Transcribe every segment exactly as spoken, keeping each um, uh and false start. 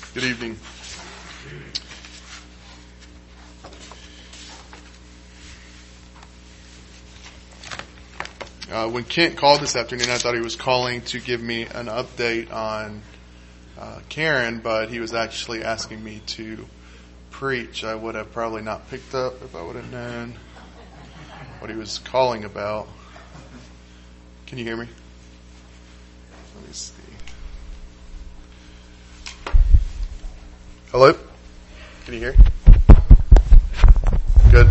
Good evening. Uh, when Kent called this afternoon, I thought he was calling to give me an update on uh, Karen, but he was actually asking me to preach. I would have probably not picked up if I would have known what he was calling about. Can you hear me? Let me see. Hello? Can you hear? Good.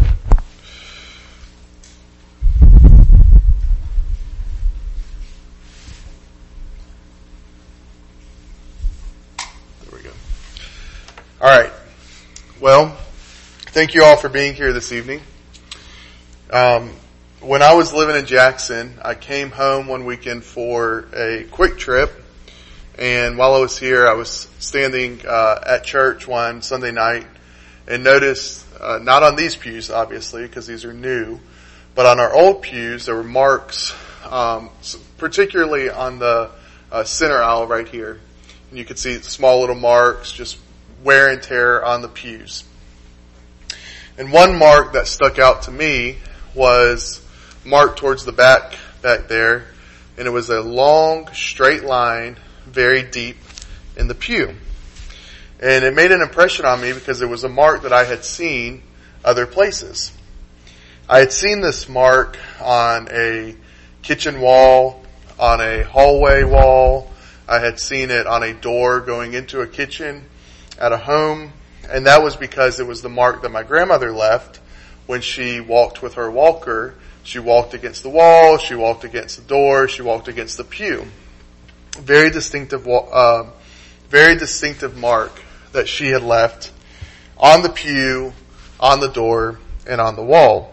There we go. All right. Well, thank you all for being here this evening. Um, when I was living in Jackson, I came home one weekend for a quick trip. And while I was here, I was standing uh, at church one Sunday night and noticed, uh, not on these pews, obviously, because these are new, but on our old pews, there were marks, um, particularly on the uh, center aisle right here. And you could see small little marks, just wear and tear on the pews. And one mark that stuck out to me was marked towards the back, back there, and it was a long, straight line, very deep in the pew. And it made an impression on me because it was a mark that I had seen other places. I had seen this mark on a kitchen wall, on a hallway wall. I had seen it on a door going into a kitchen at a home. And that was because it was the mark that my grandmother left when she walked with her walker. She walked against the wall, she walked against the door, she walked against the pew. Very distinctive, uh, very distinctive mark that she had left on the pew, on the door, and on the wall.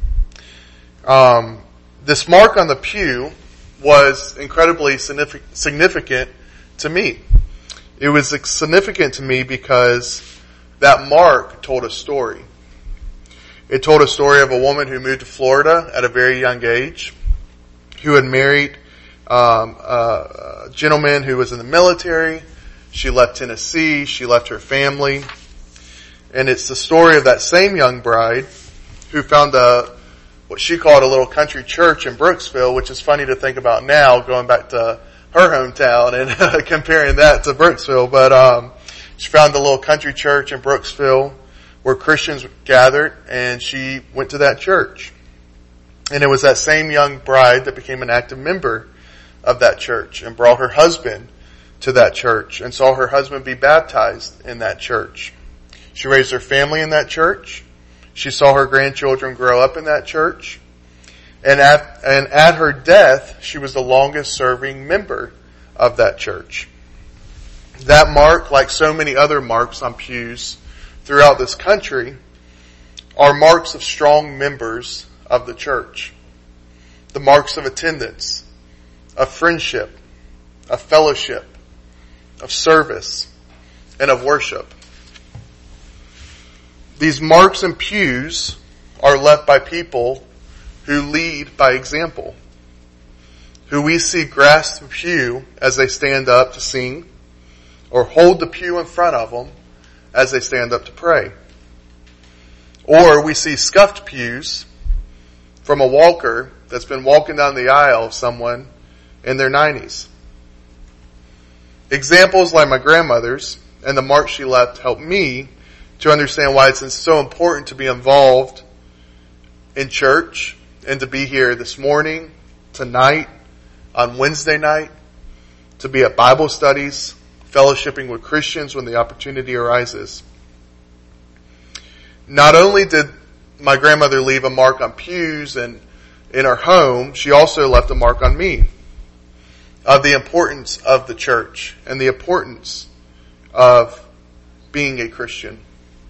Um, this mark on the pew was incredibly significant to me. It was significant to me because that mark told a story. It told a story of a woman who moved to Florida at a very young age, who had married Um, uh, a gentleman who was in the military. She left Tennessee. She left her family. And it's the story of that same young bride who found a, what she called a little country church in Brooksville, which is funny to think about now, going back to her hometown and uh, comparing that to Brooksville. But, um, she found a little country church in Brooksville where Christians gathered, and she went to that church. And it was that same young bride that became an active member of that church and brought her husband to that church and saw her husband be baptized in that church. She raised her family in that church. She saw her grandchildren grow up in that church. And at, and at her death, she was the longest serving member of that church. That mark, like so many other marks on pews throughout this country, are marks of strong members of the church. The marks of attendance, of friendship, of fellowship, of service, and of worship. These marks and pews are left by people who lead by example, who we see grasp the pew as they stand up to sing, or hold the pew in front of them as they stand up to pray. Or we see scuffed pews from a walker that's been walking down the aisle of someone in their nineties. Examples like my grandmother's and the mark she left help me to understand why it's so important to be involved in church and to be here this morning, tonight, on Wednesday night, to be at Bible studies, fellowshipping with Christians when the opportunity arises. Not only did my grandmother leave a mark on pews and in her home, she also left a mark on me of the importance of the church and the importance of being a Christian.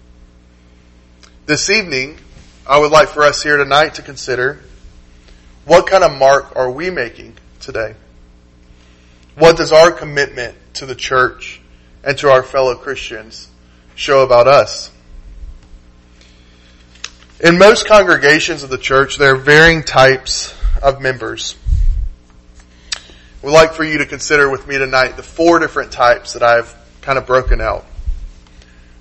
This evening, I would like for us here tonight to consider, what kind of mark are we making today? What does our commitment to the church and to our fellow Christians show about us? In most congregations of the church, there are varying types of members. We'd like for you to consider with me tonight the four different types that I've kind of broken out.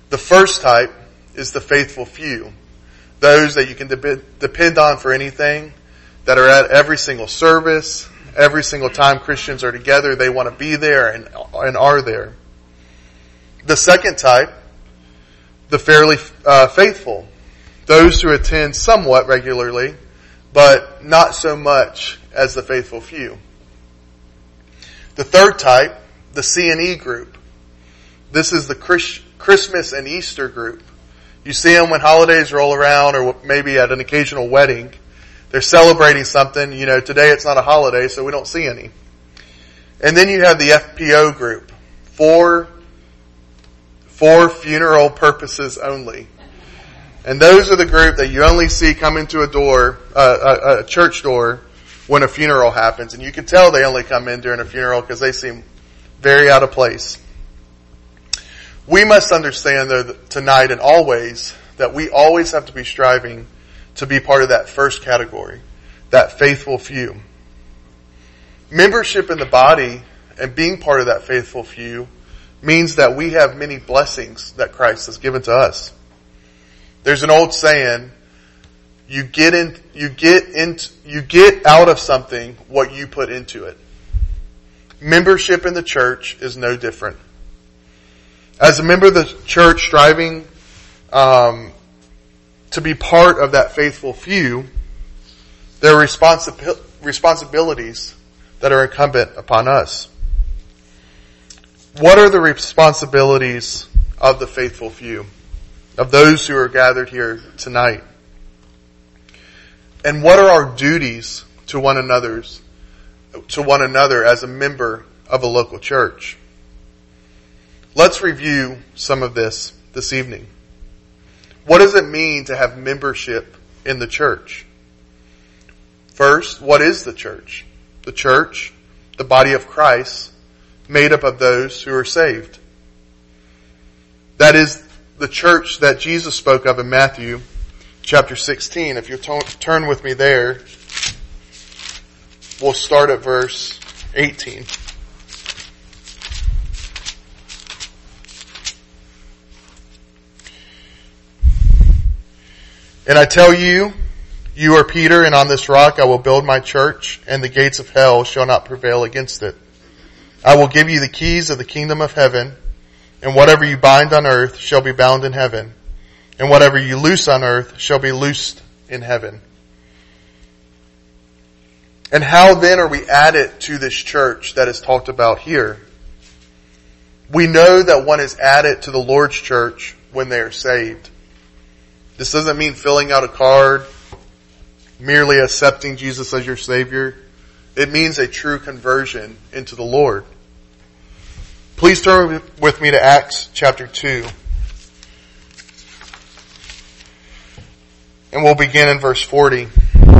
The first type is the faithful few. Those that you can de- depend on for anything, that are at every single service, every single time Christians are together, they want to be there and, and are there. The second type, the fairly uh, faithful. Those who attend somewhat regularly, but not so much as the faithful few. The third type, the C and E group. This is the Chris- Christmas and Easter group. You see them when holidays roll around, or maybe at an occasional wedding. They're celebrating something. You know, today it's not a holiday, so we don't see any. And then you have the F P O group. For, for funeral purposes only. And those are the group that you only see come into a door, uh, a, a church door, when a funeral happens. And you can tell they only come in during a funeral because they seem very out of place. We must understand, though, tonight and always, that we always have to be striving to be part of that first category, that faithful few. Membership in the body and being part of that faithful few means that we have many blessings that Christ has given to us. There's an old saying, you get in, you get into, you get out of something what you put into it. Membership in the church is no different. As a member of the church striving um, to be part of that faithful few, there are responsi- responsibilities that are incumbent upon us. What are the responsibilities of the faithful few, of those who are gathered here tonight? And what are our duties to one another's, to one another as a member of a local church? Let's review some of this this evening. What does it mean to have membership in the church? First, what is the church? The church, the body of Christ, made up of those who are saved. That is the church that Jesus spoke of in Matthew chapter sixteen. If you'll t- turn with me there, we'll start at verse eighteen. And I tell you, you are Peter, and on this rock I will build my church, and the gates of hell shall not prevail against it. I will give you the keys of the kingdom of heaven, and whatever you bind on earth shall be bound in heaven, and whatever you loose on earth shall be loosed in heaven. And how then are we added to this church that is talked about here? We know that one is added to the Lord's church when they are saved. This doesn't mean filling out a card, merely accepting Jesus as your Savior. It means a true conversion into the Lord. Please turn with me to Acts chapter two. And we'll begin in verse forty.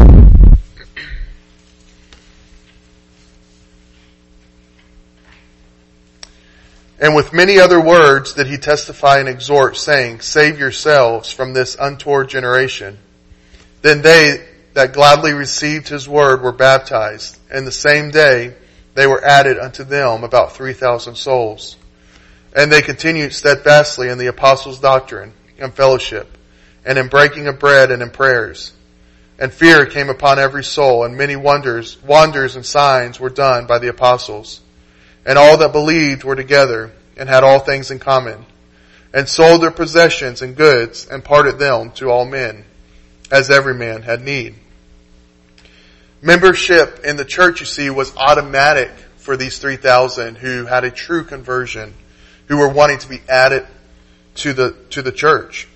And with many other words did he testify and exhort, saying, Save yourselves from this untoward generation. Then they that gladly received his word were baptized, and the same day they were added unto them about three thousand souls. And they continued steadfastly in the apostles' doctrine and fellowship, and in breaking of bread and in prayers. And fear came upon every soul, and many wonders, wonders and signs were done by the apostles. And all that believed were together, and had all things in common, and sold their possessions and goods, and parted them to all men, as every man had need. Membership in the church, you see, was automatic for these three thousand who had a true conversion, who were wanting to be added to the, to the church.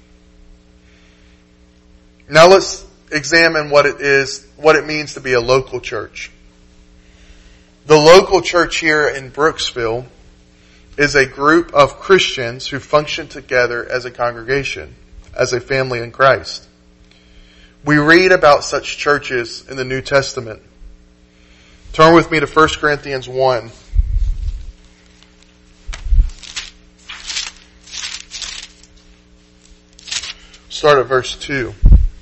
Now let's examine what it is, what it means to be a local church. The local church here in Brooksville is a group of Christians who function together as a congregation, as a family in Christ. We read about such churches in the New Testament. Turn with me to First Corinthians one. Start at verse two.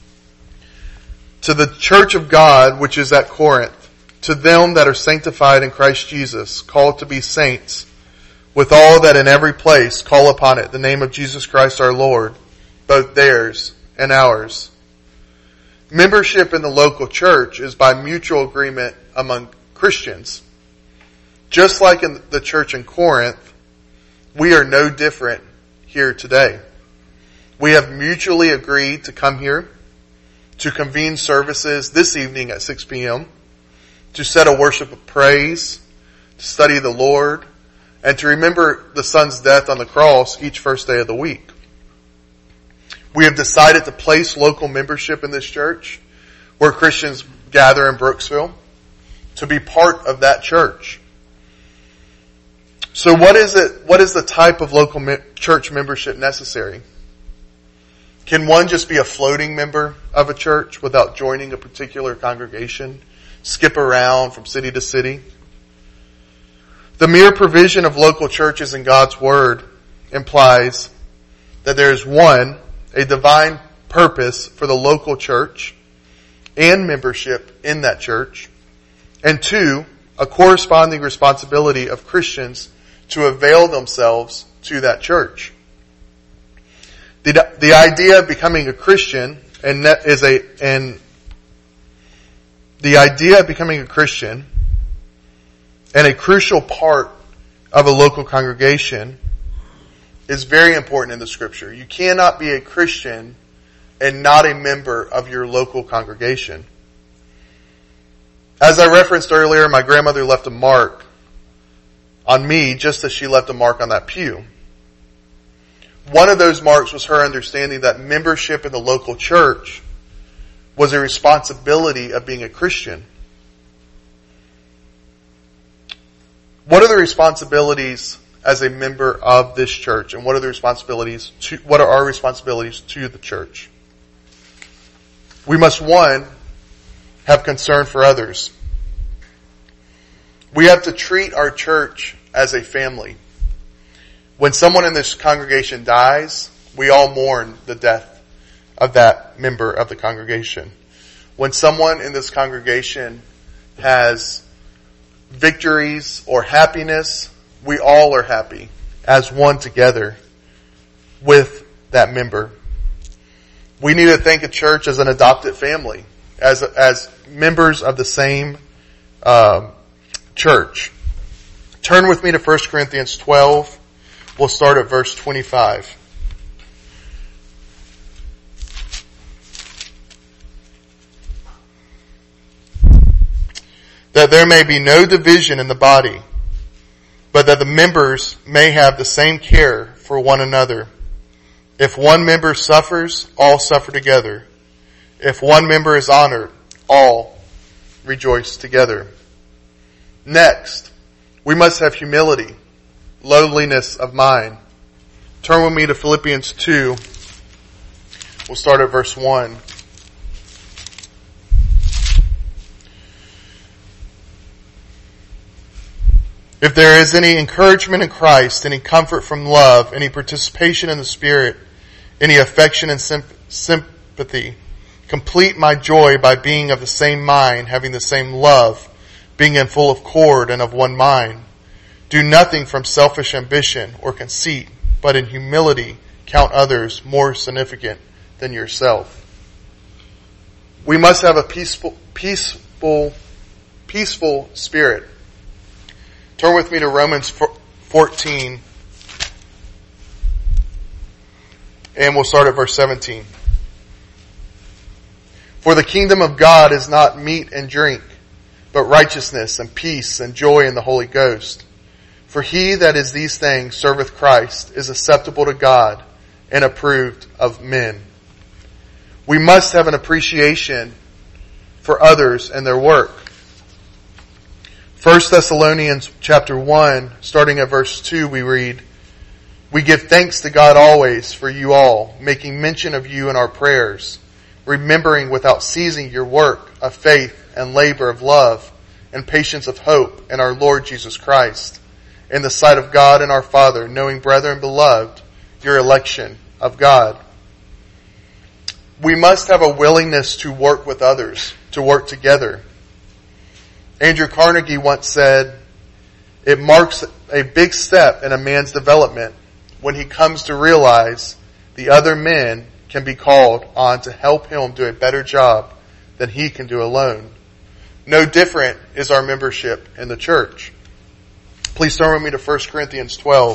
To the church of God, which is at Corinth, to them that are sanctified in Christ Jesus, called to be saints, with all that in every place call upon it the name of Jesus Christ our Lord, both theirs and ours. Membership in the local church is by mutual agreement among Christians. Just like in the church in Corinth, we are no different here today. We have mutually agreed to come here, to convene services this evening at six p.m., to set a worship of praise, to study the Lord, and to remember the Son's death on the cross each first day of the week. We have decided to place local membership in this church, where Christians gather in Brooksville, to be part of that church. So what is it, what is the type of local me- church membership necessary? Can one just be a floating member of a church without joining a particular congregation, skip around from city to city? The mere provision of local churches in God's Word implies that there is one, a divine purpose for the local church and membership in that church, and two, a corresponding responsibility of Christians to avail themselves to that church. The, the idea of becoming a Christian and is a and the idea of becoming a Christian and a crucial part of a local congregation is very important in the Scripture. You cannot be a Christian and not a member of your local congregation. As I referenced earlier, my grandmother left a mark on me just as she left a mark on that pew. One of those marks was her understanding that membership in the local church was a responsibility of being a Christian. What are the responsibilities as a member of this church, and what are the responsibilities to, what are our responsibilities to the church? We must, one, have concern for others. We have to treat our church as a family. When someone in this congregation dies, we all mourn the death of that member of the congregation. When someone in this congregation has victories or happiness, we all are happy as one together with that member. We need to think of church as an adopted family, as as members of the same um, church. Turn with me to First Corinthians twelve. We'll start at verse twenty-five. That there may be no division in the body, but that the members may have the same care for one another. If one member suffers, all suffer together. If one member is honored, all rejoice together. Next, we must have humility, lowliness of mind. Turn with me to Philippians two. We'll start at verse one. If there is any encouragement in Christ, any comfort from love, any participation in the Spirit, any affection and sympathy, complete my joy by being of the same mind, having the same love, being in full accord and of one mind. Do nothing from selfish ambition or conceit, but in humility count others more significant than yourself. We must have a peaceful, peaceful, peaceful spirit. Turn with me to Romans fourteen, and we'll start at verse seventeen. For the kingdom of God is not meat and drink, but righteousness and peace and joy in the Holy Ghost. For he that is these things serveth Christ, is acceptable to God, and approved of men. We must have an appreciation for others and their work. First Thessalonians chapter one, starting at verse two, we read, We give thanks to God always for you all, making mention of you in our prayers, remembering without ceasing your work of faith and labor of love and patience of hope in our Lord Jesus Christ, in the sight of God and our Father, knowing, brethren beloved, your election of God. We must have a willingness to work with others, to work together. Andrew Carnegie once said, It marks a big step in a man's development when he comes to realize the other men can be called on to help him do a better job than he can do alone. No different is our membership in the church. Please turn with me to First Corinthians twelve.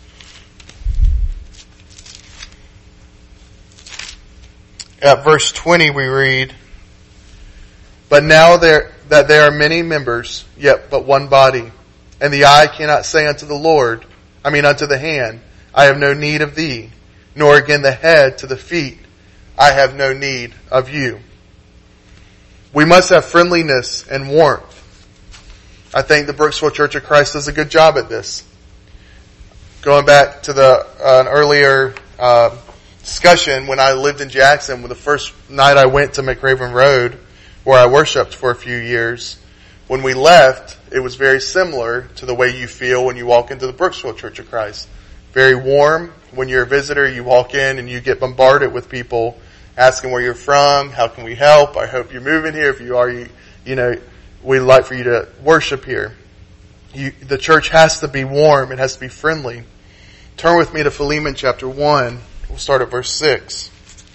At verse twenty we read, "But now there, that there are many members, yet but one body. And the eye cannot say unto the Lord, I mean unto the hand, I have no need of thee. Nor again the head to the feet, I have no need of you." We must have friendliness and warmth. I think the Brooksville Church of Christ does a good job at this. Going back to the uh, an earlier uh, discussion, when I lived in Jackson, when the first night I went to McRaven Road, where I worshiped for a few years, when we left, it was very similar to the way you feel when you walk into the Brooksville Church of Christ. Very warm. When you're a visitor, you walk in and you get bombarded with people asking where you're from, how can we help, I hope you're moving here, if you are, you, you know, we'd like for you to worship here. You, the church has to be warm, it has to be friendly. Turn with me to Philemon chapter one, we'll start at verse six.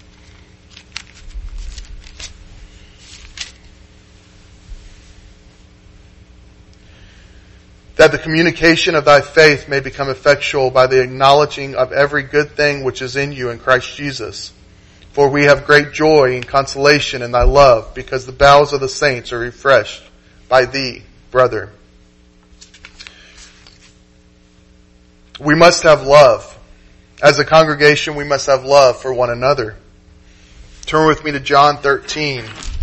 "That the communication of thy faith may become effectual by the acknowledging of every good thing which is in you in Christ Jesus. For we have great joy and consolation in thy love, because the bowels of the saints are refreshed by thee, brother." We must have love. As a congregation, we must have love for one another. Turn with me to John thirteen.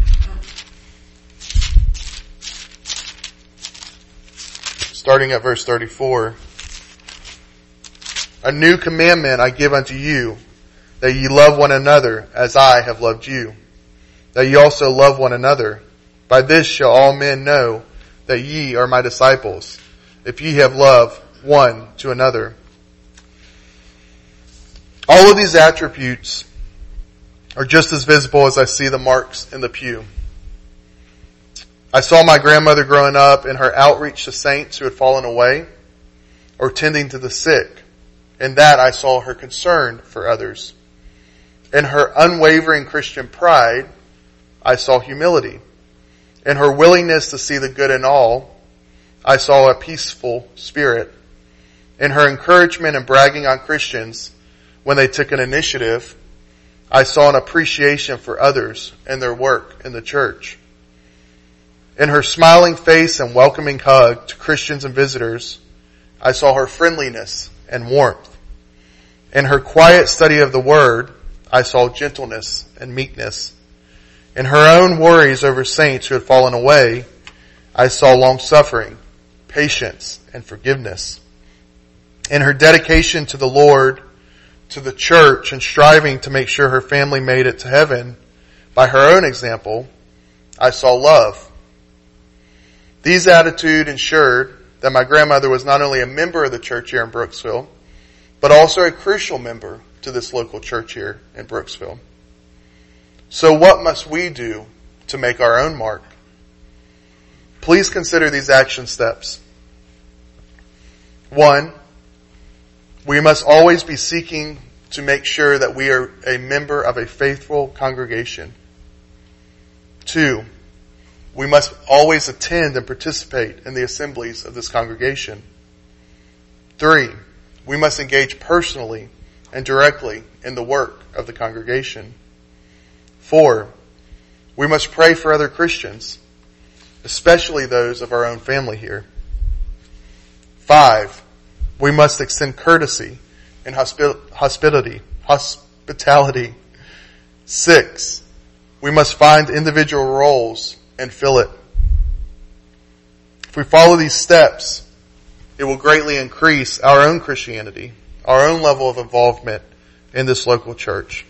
Starting at verse thirty-four. "A new commandment I give unto you, that ye love one another as I have loved you, that ye also love one another. By this shall all men know that ye are my disciples, if ye have love one to another." All of these attributes are just as visible as I see the marks in the pew. I saw my grandmother growing up in her outreach to saints who had fallen away, or tending to the sick. In that I saw her concern for others. In her unwavering Christian pride, I saw humility. In her willingness to see the good in all, I saw a peaceful spirit. In her encouragement and bragging on Christians when they took an initiative, I saw an appreciation for others and their work in the church. In her smiling face and welcoming hug to Christians and visitors, I saw her friendliness and warmth. In her quiet study of the Word, I saw gentleness and meekness. In her own worries over saints who had fallen away, I saw long-suffering, patience, and forgiveness. In her dedication to the Lord, to the church, and striving to make sure her family made it to heaven, by her own example, I saw love. These attitudes ensured that my grandmother was not only a member of the church here in Brooksville, but also a crucial member to this local church here in Brooksville. So what must we do to make our own mark? Please consider these action steps. One, we must always be seeking to make sure that we are a member of a faithful congregation. Two, we must always attend and participate in the assemblies of this congregation. Three, we must engage personally and directly in the work of the congregation. Four, we must pray for other Christians, especially those of our own family here. Five, we must extend courtesy and hospi- hospitality. Hospitality. Six, we must find individual roles and fill it. If we follow these steps, it will greatly increase our own Christianity, our own level of involvement in this local church.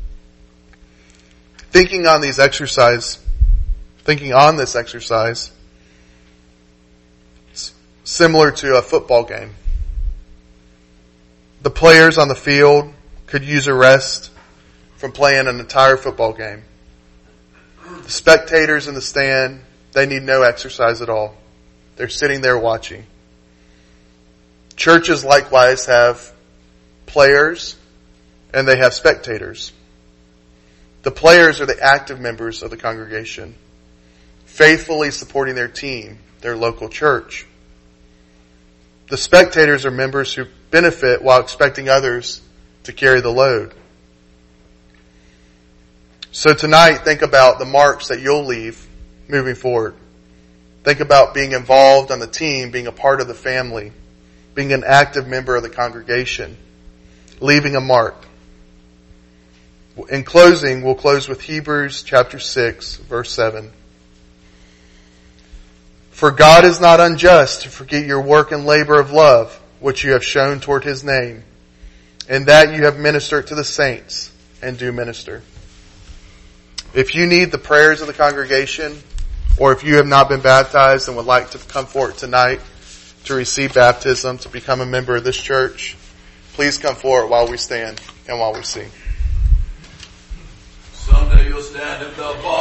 Thinking on these exercise, thinking on this exercise, it's similar to a football game. The players on the field could use a rest from playing an entire football game. The spectators in the stand, they need no exercise at all. They're sitting there watching. Churches likewise have players and they have spectators. The players are the active members of the congregation, faithfully supporting their team, their local church. The spectators are members who benefit while expecting others to carry the load. So tonight, think about the marks that you'll leave moving forward. Think about being involved on the team, being a part of the family, being an active member of the congregation, leaving a mark. In closing, we'll close with Hebrews chapter six, verse seven. For God is not unjust to forget your work and labor of love, which you have shown toward His name, and that you have ministered to the saints and do minister. If you need the prayers of the congregation, or if you have not been baptized and would like to come forward tonight to receive baptism, to become a member of this church, please come forward while we stand and while we sing. Someday you'll stand at the bar.